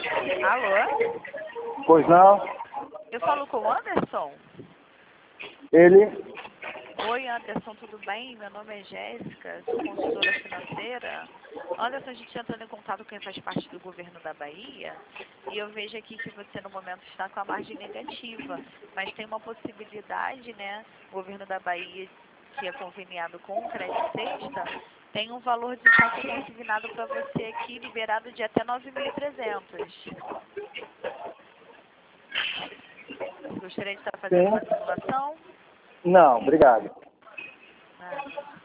Alô? Pois não? Eu falo com o Anderson? Ele? Oi, Anderson, tudo bem? Meu nome é Jéssica, sou consultora financeira. Anderson, a gente entrando em contato com quem faz parte do governo da Bahia e eu vejo aqui que você no momento está com a margem negativa, mas tem uma possibilidade, né? O governo da Bahia, que é conveniado com o Crédito Sexta, tem um valor de saque consignado para você aqui, liberado de até 9.300. Gostaria de estar fazendo Sim. uma simulação? Não, obrigado. Nada.